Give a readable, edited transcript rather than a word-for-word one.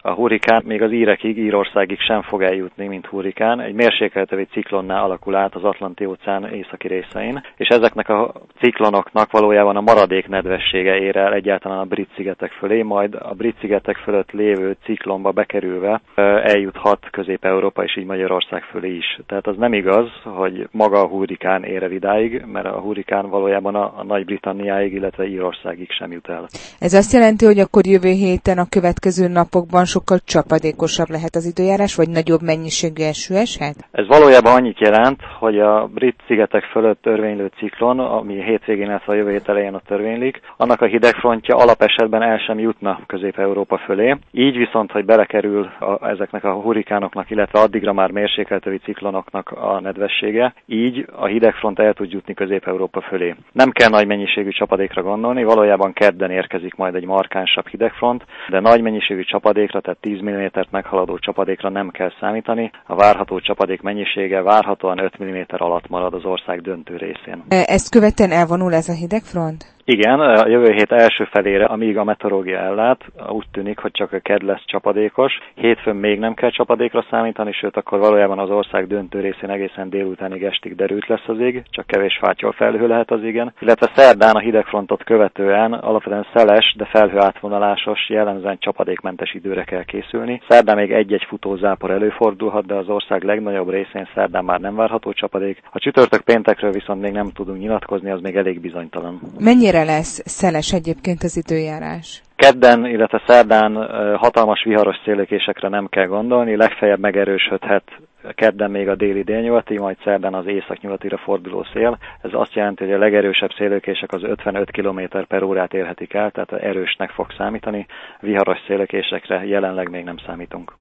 A hurrikán még az Írországig sem fog eljutni, mint hurrikán. Egy mérsékeltövi ciklonná alakul át az Atlanti-óceán északi részein, és ezeknek a ciklonoknak valójában a maradék nedvessége ér el egyáltalán a Brit-szigetek fölé, majd a Brit-szigetek fölött lévő ciklonba bekerülve eljuthat Közép-Európa és így Magyarország fölé is. Tehát az nem igaz, hogy maga a hurrikán ér el idáig, mert a hurrikán valójában a Nagy-Britanniáig, illetve Írországig sem jut el. Ez azt jelenti, hogy akkor jövő héten, a következő napokban sokkal csapadékosabb lehet az időjárás, vagy nagyobb mennyiségű eső eshet? Ez valójában annyit jelent, hogy a Brit-szigetek fölött törvénylő ciklon, ami hétvégén, illetve a jövő hét elején ott törvénylik, annak a hidegfrontja alapesetben el sem jutna Közép-Európa fölé. Így viszont, hogy belekerül ezeknek a hurrikánoknak, illetve addigra már mérsékeltövi ciklonoknak a nedvessége, így a hidegfront el tud jutni Közép-Európa fölé. Nem kell nagy mennyiségű csapadékra gondolni, valójában kedden érkezik majd egy markánsabb hidegfront, de nagy mennyiségű csapadékra, tehát 10 mm-t meghaladó csapadékra nem kell számítani. A várható csapadék mennyisége várhatóan 5 mm alatt marad az ország döntő részén. Ezt követően elvonul ez a hidegfront? Igen, a jövő hét első felére, amíg a meteorológia ellát, úgy tűnik, hogy csak a kedd lesz csapadékos. Hétfőn még nem kell csapadékra számítani, sőt akkor valójában az ország döntő részén egészen délutánig estig derült lesz az ég, csak kevés fátyol felhő lehet az égen. Illetve szerdán a hidegfrontot követően alapvetően szeles, de felhő átvonalásos, jellemzően csapadékmentes időre kell készülni. Szerdán még egy-egy futózápor előfordulhat, de az ország legnagyobb részén szerdán már nem várható csapadék. A csütörtök péntekről viszont még nem tudunk nyilatkozni, az még elég bizonytalan. Mennyire lesz szeles egyébként az időjárás? Kedden, illetve szerdán hatalmas viharos szélőkésekre nem kell gondolni, legfeljebb megerősödhet kedden még a déli-délnyugati, majd szerdán az északnyugatira forduló szél. Ez azt jelenti, hogy a legerősebb szélőkések az 55 km/órát érhetik el, tehát erősnek fog számítani. Viharos szélőkésekre jelenleg még nem számítunk.